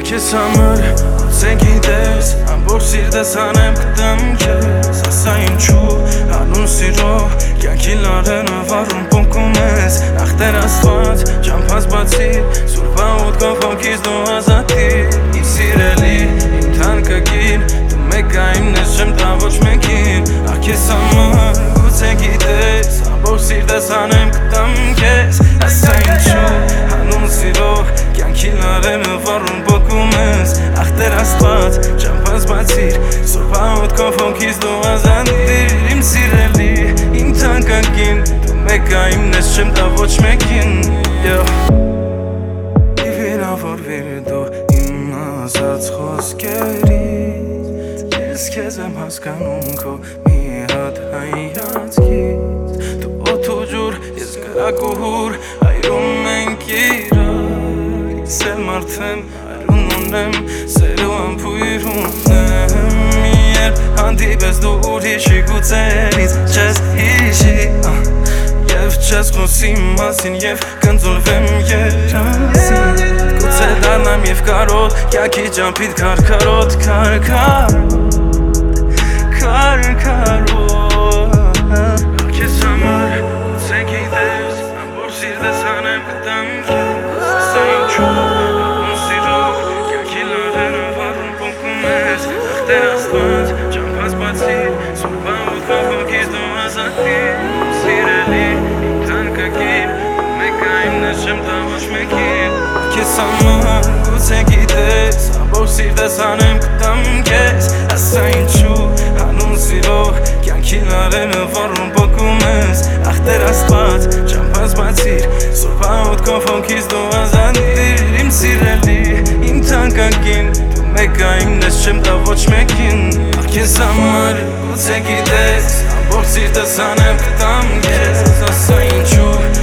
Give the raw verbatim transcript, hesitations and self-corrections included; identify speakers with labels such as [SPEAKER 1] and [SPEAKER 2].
[SPEAKER 1] Քեզ համար ոնց գիտես ամբողջ սիրտս անեմ կտամ քեզ ասա ինչու հանուն սիրո կյանքի լարենը վառում փոքում ես ախտեր աստված ճամփաս բացի սուրբա ուտքով հոգիս դու ազատիր իմ սիրելի իմ թանկագին դու մեկ այմն ես չեմ տա ոչ մեկին ախ քեզ համար ոնց գիտես ամբողջ սիրտս անեմ կտամ քեզ ասա ինչու հանուն սիրո կյանքի լարենը վառում փոքում ես ախտեր աստված ճամփաս բացիր սուրբա ուտքով հոգիս դու ազատիր իմ սիրելի իմ թանկագին դու մեկ այմն ես չեմ տա ոչ մեկին Վիրավորվիր դու իմ ասած խոսքերից Ես քեզ եմ հասկանում քո մի հատ հայացքից Դու օդ ու ջուր, ես կրակ ու հուր այրում ենք իրար Ես էլ մարդ եմ, այրուն ունեմ, սերը ու ամփույր ունեմ Երբ հանդիպես դու ուրիշի գուցերից չես հիշի Եվ չես խոսի մասին և կնձուլվեմ երասին Գուցե դառնամ և կարոտ, կյանքի ճամփիդ քարքարոտ Քարքարոտ, քարքարոտ Քեզ համար ոնց գիտես, ամբողջ սիրտս անեմ կտամ քեզ Ասա ինչու, հանուն սիրո, կյանքի լարենը վառում փոքում ես Ախտեր աստված, ճամփաս բացիր, սուրբա ուտքով հոգիս դու ազատիր Սիրելի Չեմ տա ոչ մեկին Քեզ համար գուցե գիտես ամբողջ սիրտս անեմ կտամ քեզ Ասա ինչու հանուն սիրո կյանքի լարենը վառում փոքում ես Ախտեր աստված ճամփաս բացիր սուրբա ուտքով հոգիս դու ազատիր Իմ սիրելի իմ թանկագին դու մեկ այմն ես չեմ տա ոչ մեկին Քեզ համար գուցե գիտես ամբողջ սիրտս անեմ կտամ քեզ Ասա ինչու